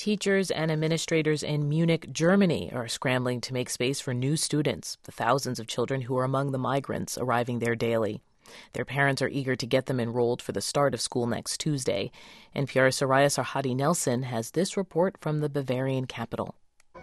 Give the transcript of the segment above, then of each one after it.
Teachers and administrators in Munich, Germany are scrambling to make space for new students, the thousands of children who are among the migrants arriving there daily. Their parents are eager to get them enrolled for the start of school next Tuesday. NPR's Soraya Sarhadi Nelson has this report from the Bavarian capital.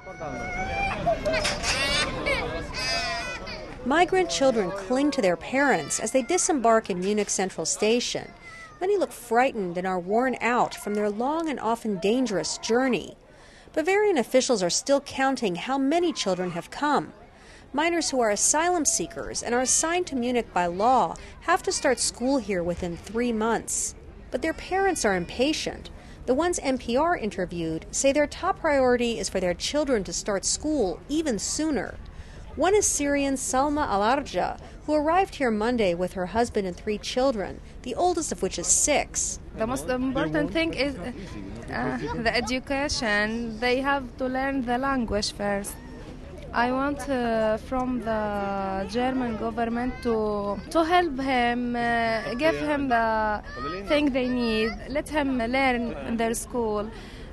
Migrant children cling to their parents as they disembark in Munich Central Station. Many look frightened and are worn out from their long and often dangerous journey. Bavarian officials are still counting how many children have come. Minors who are asylum seekers and are assigned to Munich by law have to start school here within 3 months. But their parents are impatient. The ones NPR interviewed say their top priority is for their children to start school even sooner. One is Syrian Salma Al-Arja, who arrived here Monday with her husband and 3 children, the oldest of which is 6. The most important thing is the education. They have to learn the language first. I want from the German government to help him, give him the thing they need, let him learn in their school,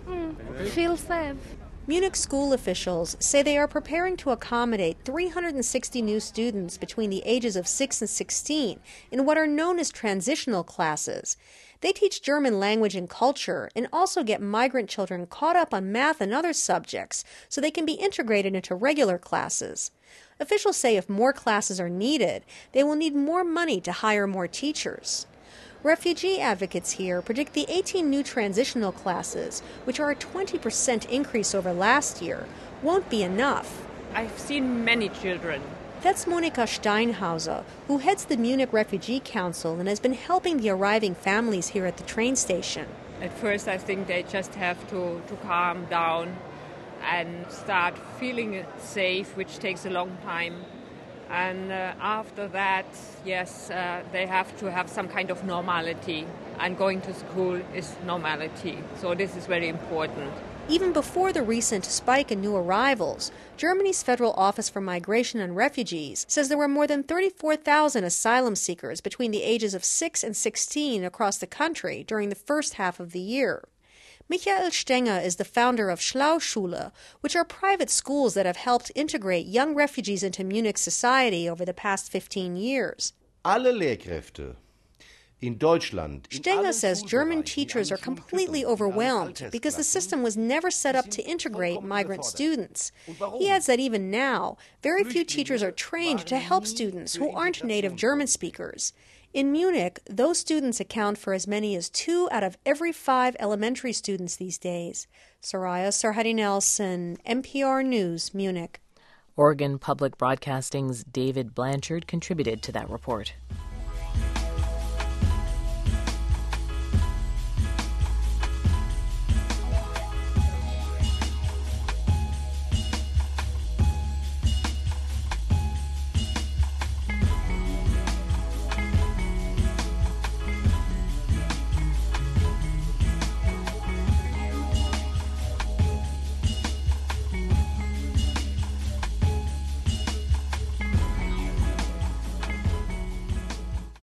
feel safe. Munich school officials say they are preparing to accommodate 360 new students between the ages of 6 and 16 in what are known as transitional classes. They teach German language and culture and also get migrant children caught up on math and other subjects so they can be integrated into regular classes. Officials say if more classes are needed, they will need more money to hire more teachers. Refugee advocates here predict the 18 new transitional classes, which are a 20% increase over last year, won't be enough. I've seen many children. That's Monika Steinhauser, who heads the Munich Refugee Council and has been helping the arriving families here at the train station. At first, I think they just have to calm down and start feeling safe, which takes a long time. And after that, yes, they have to have some kind of normality. And going to school is normality. So this is very important. Even before the recent spike in new arrivals, Germany's Federal Office for Migration and Refugees says there were more than 34,000 asylum seekers between the ages of 6 and 16 across the country during the first half of the year. Michael Stenger is the founder of Schlauschule, which are private schools that have helped integrate young refugees into Munich society over the past 15 years. Alle Lehrkräfte in Deutschland. Stenger says German teachers are completely overwhelmed because the system was never set up to integrate migrant students. He adds that even now, very few teachers are trained to help students who aren't native German speakers. In Munich, those students account for as many as 2 out of every 5 elementary students these days. Soraya Sarhadi Nelson, NPR News, Munich. Oregon Public Broadcasting's David Blanchard contributed to that report.